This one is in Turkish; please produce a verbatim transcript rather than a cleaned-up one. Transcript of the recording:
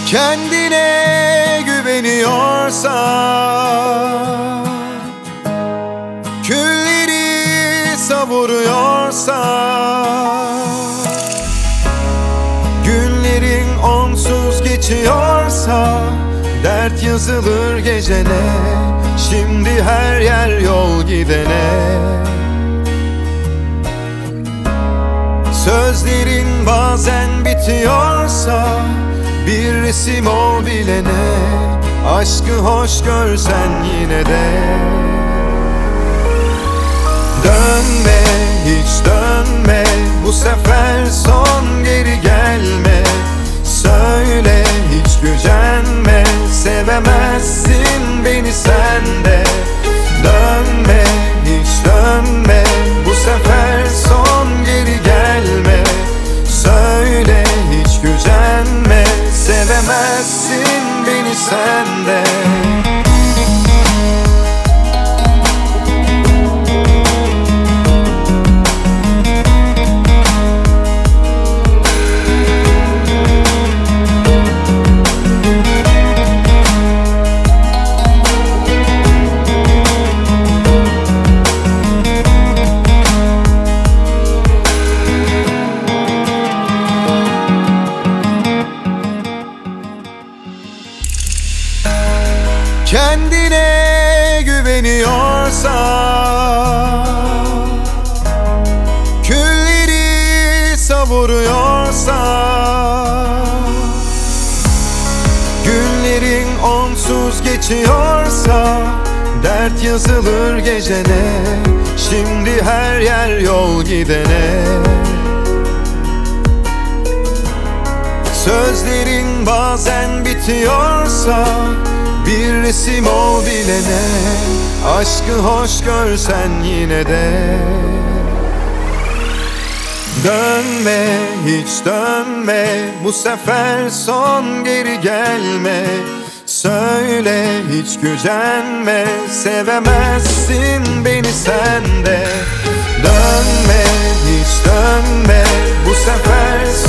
Kendine güveniyorsan, külleri savuruyorsan, günlerin onsuz geçiyorsa, dert yazılır gecene, şimdi her yer yol gidene. Sözlerin bazen bitiyorsa, bir resim ol bilene, aşkı hoş görsen yine de. Dönme, hiç dönme, bu sefer son, geri gelme. Söyle, hiç gücenme, sevemezsin beni sen de. Dönme, hiç dönme, bu sefer son, geri gelme. Söyle, hiç gücenme, sevemezsin beni sen de. Kendine güveniyorsan, külleri savuruyorsan, günlerin onsuz geçiyorsa, dert yazılır gecene, şimdi her yer yol gidene. Sözlerin bazen bitiyorsa, bir resim ol bilene, aşkı hoş görsen yine de. Dönme, hiç dönme, bu sefer son, geri gelme. Söyle, hiç gücenme, sevemezsin beni sen de. Dönme, hiç dönme, bu sefer son.